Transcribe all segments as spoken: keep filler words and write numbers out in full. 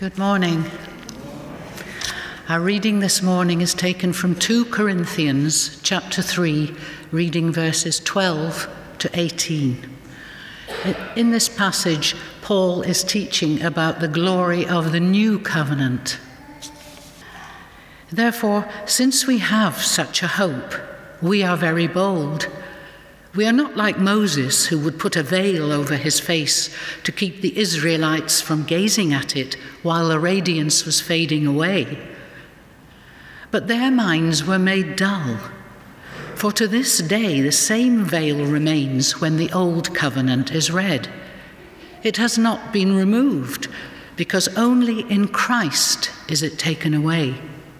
Good morning. Our reading this morning is taken from two Corinthians chapter three, reading verses twelve to eighteen. In this passage, Paul is teaching about the glory of the new covenant. Therefore, since we have such a hope, we are very bold. We are not like Moses, who would put a veil over his face to keep the Israelites from gazing at it while the radiance was fading away. But their minds were made dull, for to this day the same veil remains when the old covenant is read. It has not been removed, because only in Christ is it taken away.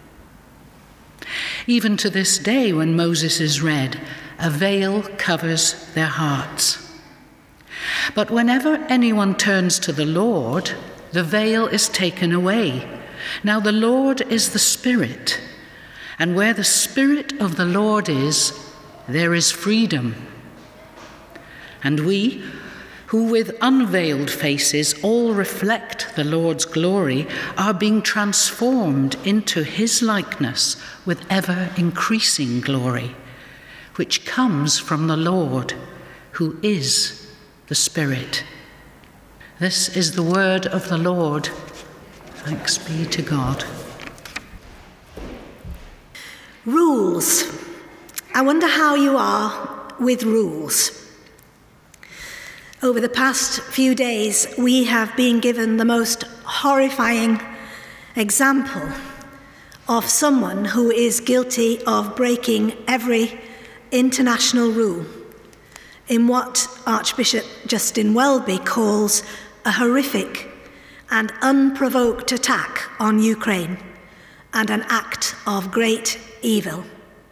Even to this day, when Moses is read, a veil covers their hearts. But whenever anyone turns to the Lord, the veil is taken away. Now the Lord is the Spirit, and where the Spirit of the Lord is, there is freedom. And we, who with unveiled faces all reflect the Lord's glory, are being transformed into his likeness with ever-increasing glory, which comes from the Lord, who is the Spirit. This is the word of the Lord. Thanks be to God. Rules. I wonder how you are with rules. Over the past few days, we have been given the most horrifying example of someone who is guilty of breaking every international rule in what Archbishop Justin Welby calls a horrific and unprovoked attack on Ukraine and an act of great evil.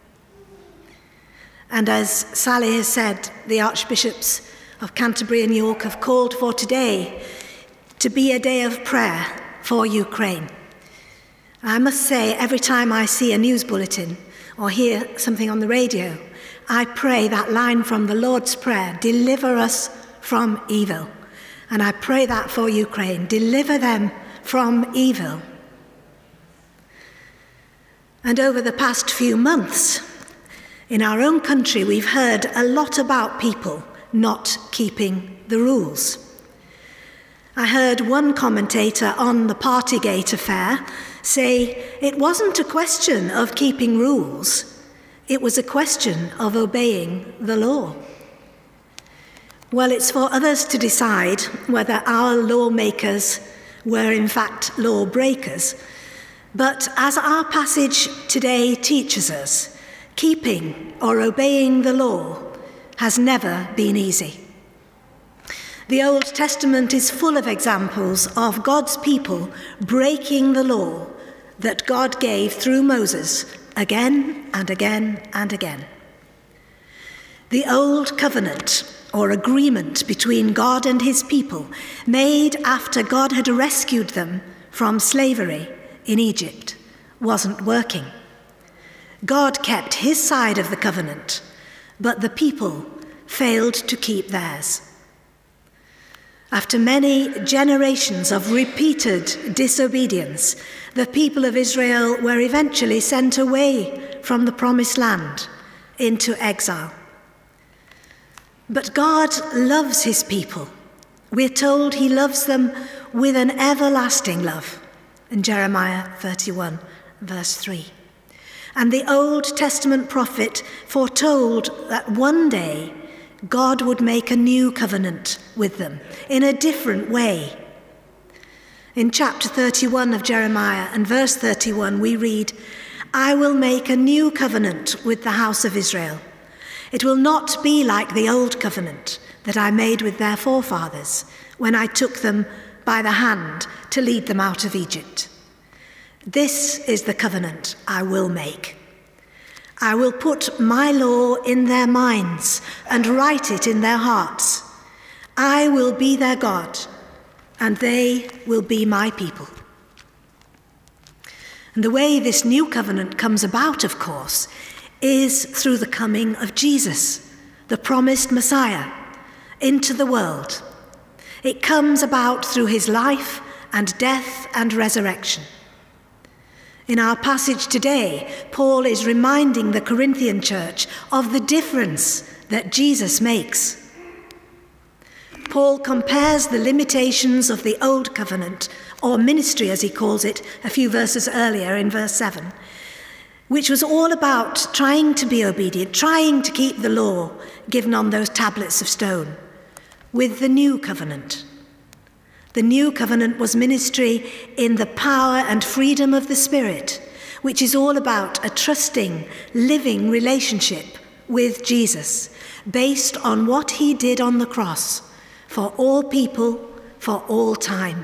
And as Sally has said, the Archbishops of Canterbury and York have called for today to be a day of prayer for Ukraine. I must say, every time I see a news bulletin or hear something on the radio, I pray that line from the Lord's Prayer, deliver us from evil. And I pray that for Ukraine, deliver them from evil. And over the past few months, in our own country, we've heard a lot about people not keeping the rules. I heard one commentator on the Partygate affair say it wasn't a question of keeping rules, it was a question of obeying the law. Well, it's for others to decide whether our lawmakers were in fact lawbreakers, but as our passage today teaches us, keeping or obeying the law has never been easy. The Old Testament is full of examples of God's people breaking the law that God gave through Moses again and again and again. The Old Covenant, or agreement between God and his people, made after God had rescued them from slavery in Egypt, wasn't working. God kept his side of the covenant, but the people failed to keep theirs. After many generations of repeated disobedience, the people of Israel were eventually sent away from the promised land into exile. But God loves his people. We're told he loves them with an everlasting love in Jeremiah thirty-one, verse three. And the Old Testament prophet foretold that one day God would make a new covenant with them in a different way. In chapter thirty-one of Jeremiah and verse thirty-one, we read, "I will make a new covenant with the house of Israel. It will not be like the old covenant that I made with their forefathers when I took them by the hand to lead them out of Egypt. This is the covenant I will make. I will put my law in their minds and write it in their hearts. I will be their God, and they will be my people." And the way this new covenant comes about, of course, is through the coming of Jesus, the promised Messiah, into the world. It comes about through his life and death and resurrection. In our passage today, Paul is reminding the Corinthian church of the difference that Jesus makes. Paul compares the limitations of the old covenant, or ministry as he calls it, a few verses earlier in verse seven, which was all about trying to be obedient, trying to keep the law given on those tablets of stone, with the new covenant. The new covenant was ministry in the power and freedom of the Spirit, which is all about a trusting, living relationship with Jesus, based on what he did on the cross for all people, for all time.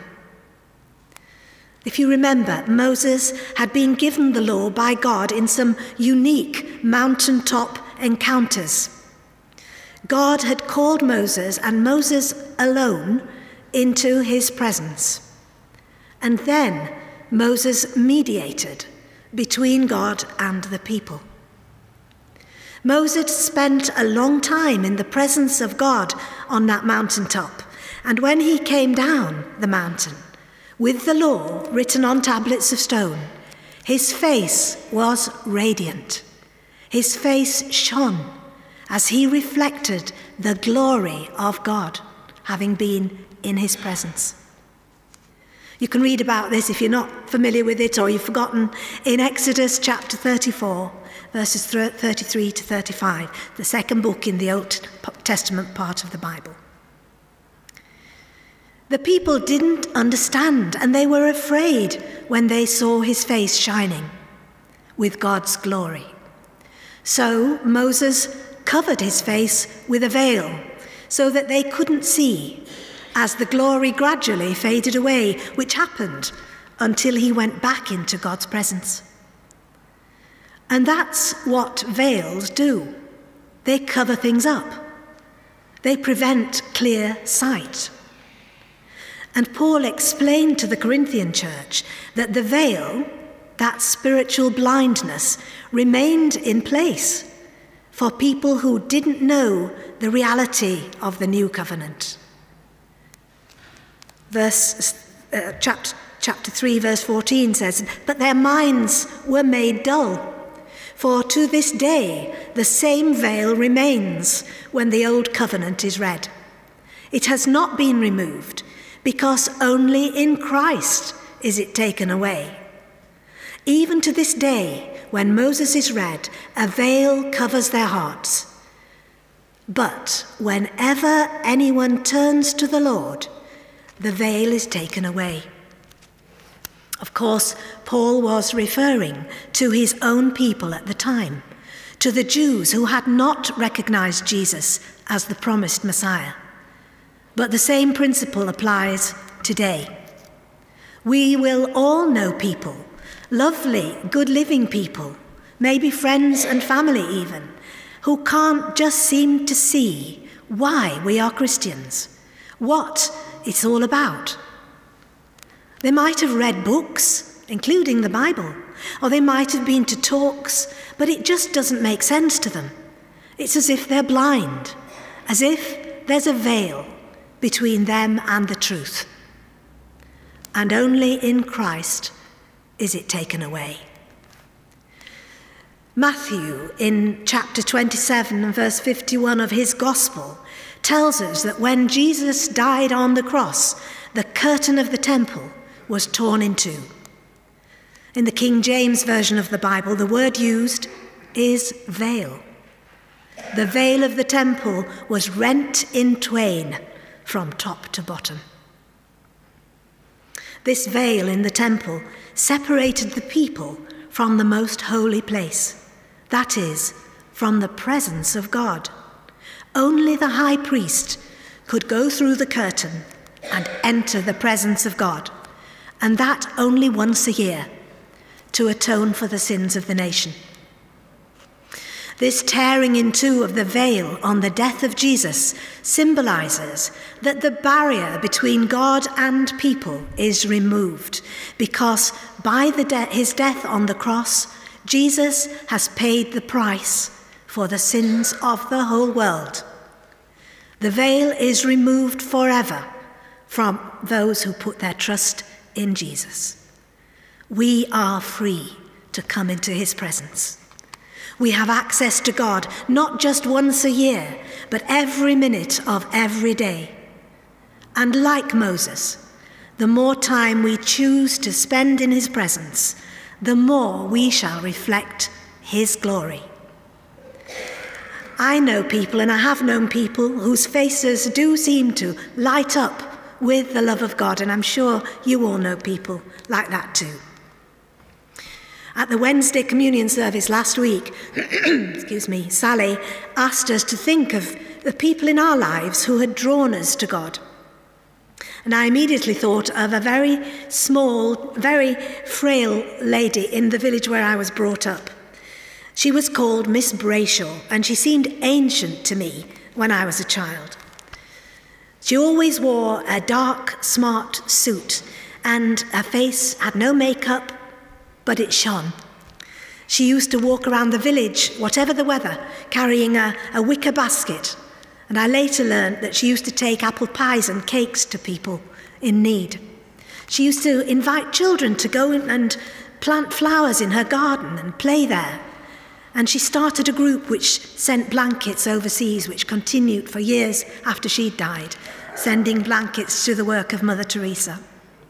If you remember, Moses had been given the law by God in some unique mountaintop encounters. God had called Moses, and Moses alone, into his presence. And then Moses mediated between God and the people. Moses spent a long time in the presence of God on that mountaintop, and when he came down the mountain with the law written on tablets of stone, his face was radiant. His face shone as he reflected the glory of God, having been in his presence. You can read about this if you're not familiar with it or you've forgotten in Exodus chapter thirty-four, verses thirty-three to thirty-five, the second book in the Old Testament part of the Bible. The people didn't understand, and they were afraid when they saw his face shining with God's glory. So Moses covered his face with a veil so that they couldn't see, as the glory gradually faded away, which happened until he went back into God's presence. And that's what veils do. They cover things up. They prevent clear sight. And Paul explained to the Corinthian church that the veil, that spiritual blindness, remained in place for people who didn't know the reality of the new covenant. Verse, uh, chapter, chapter three, verse fourteen says, "But their minds were made dull. For to this day the same veil remains when the old covenant is read. It has not been removed, because only in Christ is it taken away. Even to this day, when Moses is read, a veil covers their hearts. But whenever anyone turns to the Lord, the veil is taken away." Of course, Paul was referring to his own people at the time, to the Jews who had not recognized Jesus as the promised Messiah. But the same principle applies today. We will all know people, lovely, good-living people, maybe friends and family even, who can't just seem to see why we are Christians, what it's all about. They might have read books, including the Bible, or they might have been to talks, but it just doesn't make sense to them. It's as if they're blind, as if there's a veil between them and the truth. And only in Christ is it taken away. Matthew, in chapter twenty-seven and verse fifty-one of his Gospel, tells us that when Jesus died on the cross, the curtain of the temple was torn in two. In the King James Version of the Bible, the word used is veil. The veil of the temple was rent in twain from top to bottom. This veil in the temple separated the people from the most holy place, that is, from the presence of God. Only the high priest could go through the curtain and enter the presence of God, and that only once a year, to atone for the sins of the nation. This tearing in two of the veil on the death of Jesus symbolizes that the barrier between God and people is removed, because by the de- his death on the cross, Jesus has paid the price for the sins of the whole world. The veil is removed forever from those who put their trust in Jesus. We are free to come into his presence. We have access to God, not just once a year, but every minute of every day. And like Moses, the more time we choose to spend in his presence, the more we shall reflect his glory. I know people, and I have known people, whose faces do seem to light up with the love of God, and I'm sure you all know people like that too. At the Wednesday communion service last week, excuse me, Sally asked us to think of the people in our lives who had drawn us to God. And I immediately thought of a very small, very frail lady in the village where I was brought up. She was called Miss Brayshaw, and she seemed ancient to me when I was a child. She always wore a dark, smart suit, and her face had no makeup, but it shone. She used to walk around the village, whatever the weather, carrying a, a wicker basket. And I later learned that she used to take apple pies and cakes to people in need. She used to invite children to go in and plant flowers in her garden and play there. And she started a group which sent blankets overseas, which continued for years after she'd died, sending blankets to the work of Mother Teresa.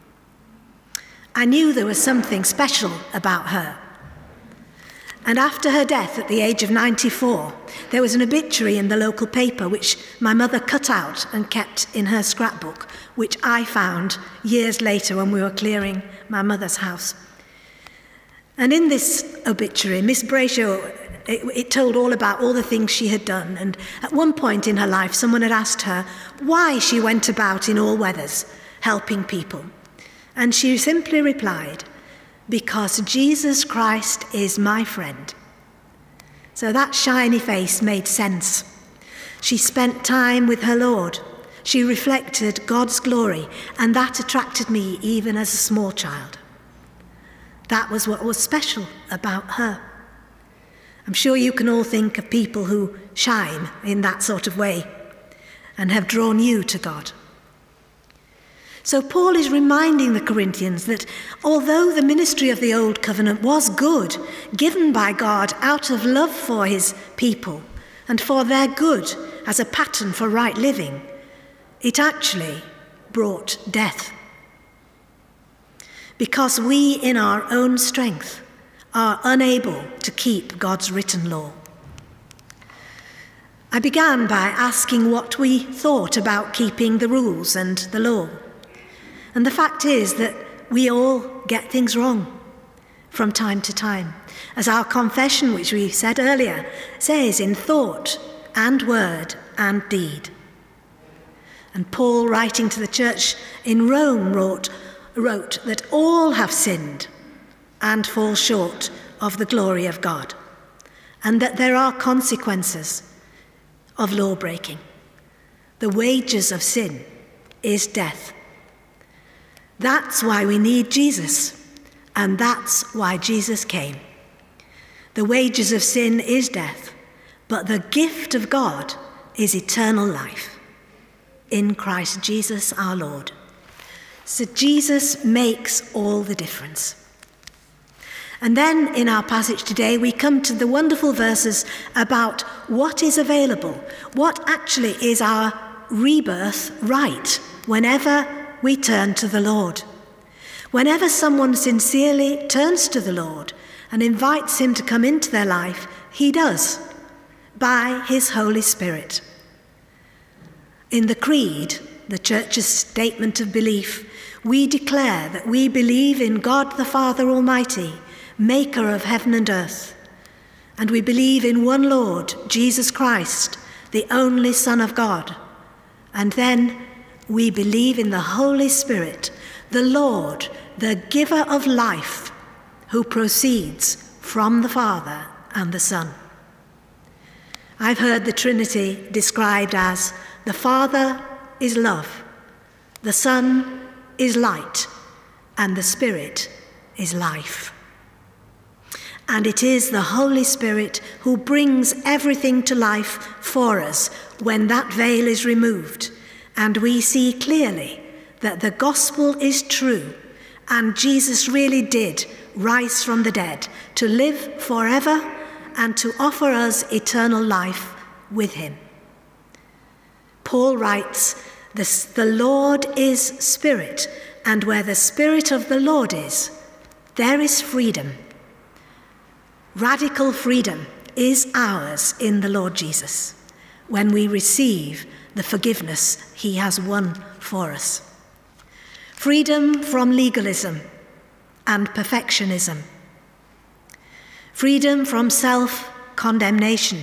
I knew there was something special about her. And after her death at the age of ninety-four, there was an obituary in the local paper which my mother cut out and kept in her scrapbook, which I found years later when we were clearing my mother's house. And in this obituary, Miss Brayshaw, it, it told all about all the things she had done. And at one point in her life, someone had asked her why she went about in all weathers, helping people. And she simply replied, "Because Jesus Christ is my friend." So that shiny face made sense. She spent time with her Lord. She reflected God's glory, and that attracted me even as a small child. That was what was special about her. I'm sure you can all think of people who shine in that sort of way and have drawn you to God. So Paul is reminding the Corinthians that although the ministry of the Old Covenant was good, given by God out of love for his people and for their good as a pattern for right living, it actually brought death. Because we in our own strength are unable to keep God's written law. I began by asking what we thought about keeping the rules and the law. And the fact is that we all get things wrong from time to time. As our confession, which we said earlier, says, in thought and word and deed. And Paul, writing to the church in Rome, wrote, wrote that all have sinned and fall short of the glory of God, and that there are consequences of law breaking. The wages of sin is death. That's why we need Jesus, and that's why Jesus came. The wages of sin is death, but the gift of God is eternal life in Christ Jesus our Lord. So Jesus makes all the difference. And then in our passage today, we come to the wonderful verses about what is available, what actually is our rebirth right whenever we turn to the Lord. Whenever someone sincerely turns to the Lord and invites him to come into their life, he does, by his Holy Spirit. In the Creed, the Church's statement of belief, we declare that we believe in God the Father Almighty, maker of heaven and earth, and we believe in one Lord, Jesus Christ, the only Son of God, and then we believe in the Holy Spirit, the Lord, the giver of life, who proceeds from the Father and the Son. I've heard the Trinity described as the Father is love, the Son is light, and the Spirit is life. And it is the Holy Spirit who brings everything to life for us when that veil is removed, and we see clearly that the gospel is true And Jesus really did rise from the dead to live forever and to offer us eternal life with him. Paul writes, "The, the Lord is Spirit, and where the Spirit of the Lord is, there is freedom." Radical freedom is ours in the Lord Jesus when we receive the forgiveness he has won for us. Freedom from legalism and perfectionism. Freedom from self-condemnation.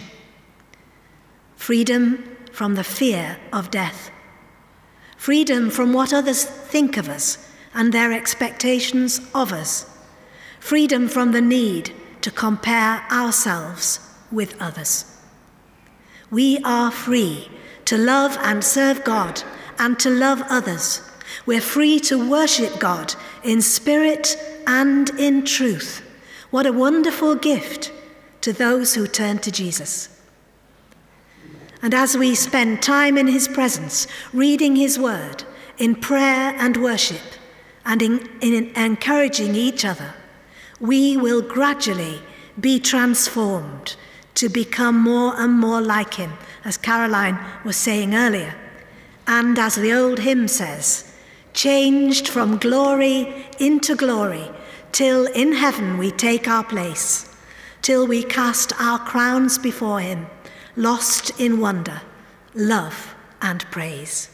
Freedom from the fear of death. Freedom from what others think of us and their expectations of us. Freedom from the need to compare ourselves with others. We are free to love and serve God and to love others. We're free to worship God in spirit and in truth. What a wonderful gift to those who turn to Jesus. And as we spend time in his presence, reading his word, in prayer and worship, and in, in encouraging each other, we will gradually be transformed to become more and more like him, as Caroline was saying earlier. And as the old hymn says, changed from glory into glory, till in heaven we take our place, till we cast our crowns before him, lost in wonder, love and praise.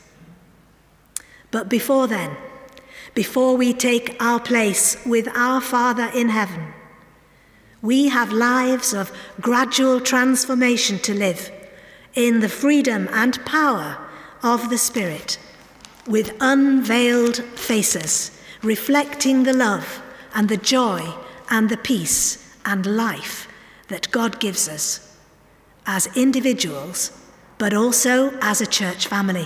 But before then, before we take our place with our Father in heaven, we have lives of gradual transformation to live in the freedom and power of the Spirit, with unveiled faces, reflecting the love and the joy and the peace and life that God gives us as individuals, but also as a church family.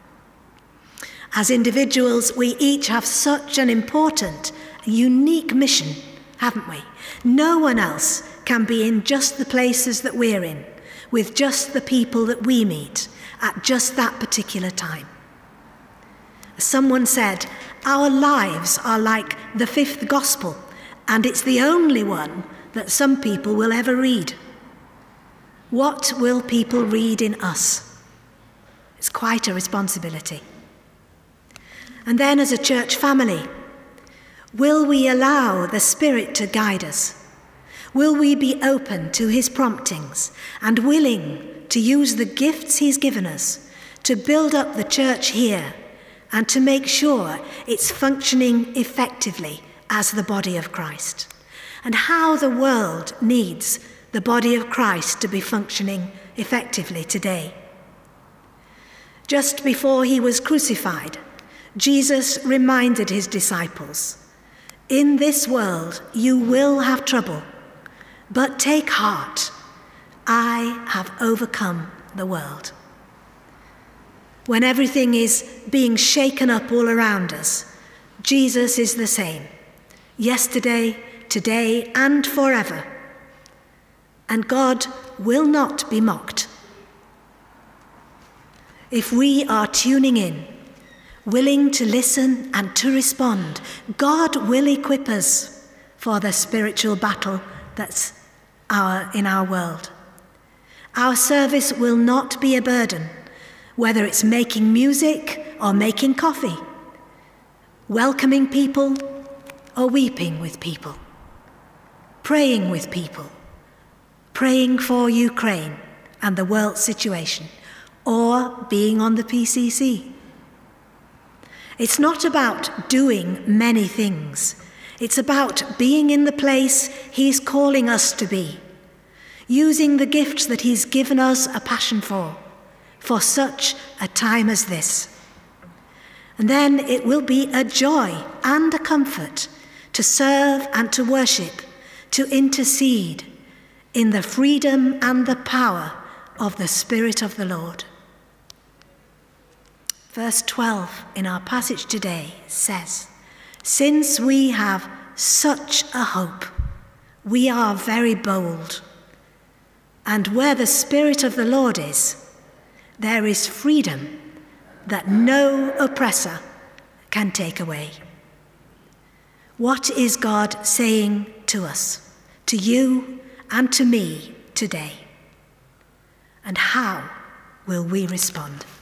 As individuals, we each have such an important, unique mission, haven't we? No one else can be in just the places that we're in, with just the people that we meet at just that particular time. As someone said, our lives are like the fifth gospel, and it's the only one that some people will ever read. What will people read in us? It's quite a responsibility. And then as a church family, will we allow the Spirit to guide us? Will we be open to his promptings and willing to use the gifts he's given us to build up the church here and to make sure it's functioning effectively as the body of Christ? And how the world needs the body of Christ to be functioning effectively today. Just before he was crucified, Jesus reminded his disciples, "In this world you will have trouble, but take heart, I have overcome the world." When everything is being shaken up all around us, Jesus is the same, yesterday, today, and forever. And God will not be mocked. If we are tuning in, willing to listen and to respond, God will equip us for the spiritual battle that's our, in our world. Our service will not be a burden, whether it's making music or making coffee, welcoming people or weeping with people, praying with people, praying for Ukraine and the world situation, or being on the P C C. It's not about doing many things. It's about being in the place he's calling us to be, using the gifts that he's given us a passion for, for such a time as this. And then it will be a joy and a comfort to serve and to worship, to intercede in the freedom and the power of the Spirit of the Lord. Verse twelve in our passage today says, "Since we have such a hope, we are very bold. And where the Spirit of the Lord is, there is freedom that no oppressor can take away." What is God saying to us, to you and to me today? And how will we respond?